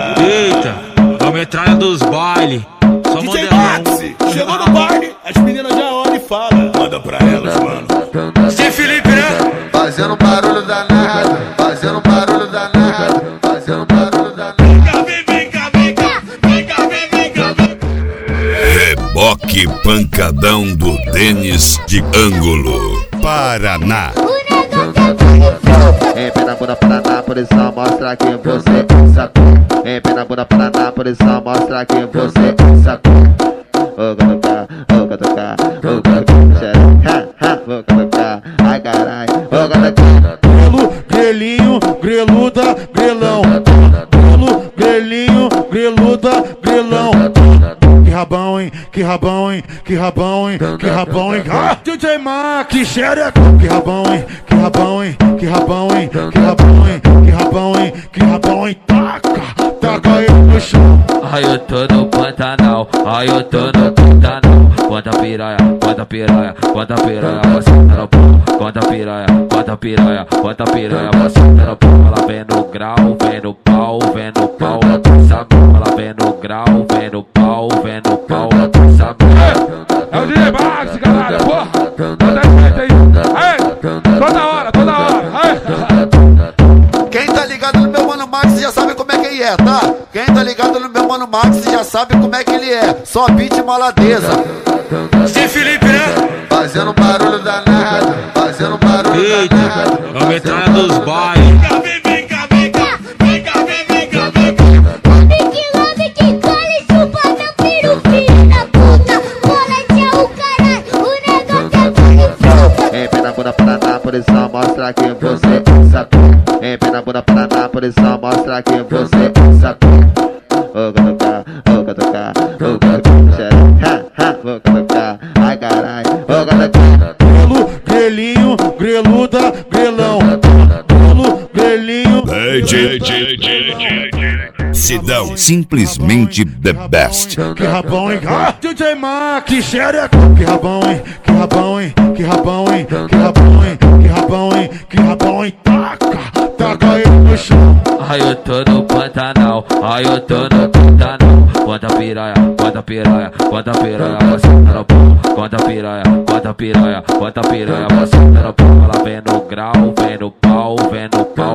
Eita, a metralha dos baile. Só DJ Maxi, chegou no baile, as meninas já olham e falam. Manda pra elas, mano. Steve Felipe, né? Fazendo barulho danado, fazendo barulho danado, fazendo barulho danado. Vem cá, vem cá, vem cá, vem cá, vem cá. Reboque pancadão do Denis de Ângulo, Paraná. Empina a bunda pra na posição, mostra que você sacou. Empina a bunda pra na posição, mostra que você sacou. Vou colocar, vou colocar, vou colocar, vou colocar, ai caralho, vou colocar. Grelo, grelinho, greluda, grelão. Grelo, grelinho, greluda, grelão. Que rabão, hein? Que rabão, hein? Que rabão, hein? Que rabão, hein? Ah, DJ Max, que xereco. Que rabão, hein? Que rabão, hein? Que rabão, hein? Que rabão, hein? Que rabão, hein? Que rabão, hein? Taca, taca ele no chão. Ai, eu tô no Pantanal, ai, eu tô no Pantanal. Quanta piranha, quanta piranha, quanta piranha, você tá no pau. Quanta piranha, quanta piranha, quanta piranha, você tá no pau. Ela vem no grau, vem no pau, vem no pau, ela pensa mesmo. Ela vem no grau, vem no pau, vem no pau, ela pensa mesmo. É o DJ Max, caralho, porra! Manda respeito aí! Aí! Toda hora, toda hora! Aí! Quem tá ligado no meu mano Max já sabe como é que ele é, tá? Quem tá ligado no meu mano Max já sabe como é que ele é. Só beat maladeza. Steve Felipe, né? Fazendo barulho danado, fazendo barulho Eita, danado. a metralha dos baile. Vem cá, vem cá, vem cá, vem cá, vem cá. Lambe que cola e chupa meu peru, filho da puta. Bola é o caralho, o negócio é tudo. Empina a bunda pra na posição, mostra que você sacou. Empina a bunda pra na posição, mostra que você sacou. Vou colocar, vou colocar, vou colocar, vou colocar, ai caralho, vou colocar. Grelo, grelinho, greluda, grelão. Grelo, grelinho. Sidão, simplesmente the best. Que rabão, hein? Ah, DJ Max, que xereco. Que rabão, hein? Que rabão, hein? Que rabão, hein? Que rabão, hein? Que rabão, hein? Que rabão, hein? Taca, taca ele no chão. Ai, eu tô no Pantanal, ai, eu tô no Pantanal. Quanta piranha, quanta piranha, quanta piranha, você tá no pau. Quanta piranha, quanta piranha, quanta piranha, você tá no pau. Ela vem no grau, vem no pau, vem no pau.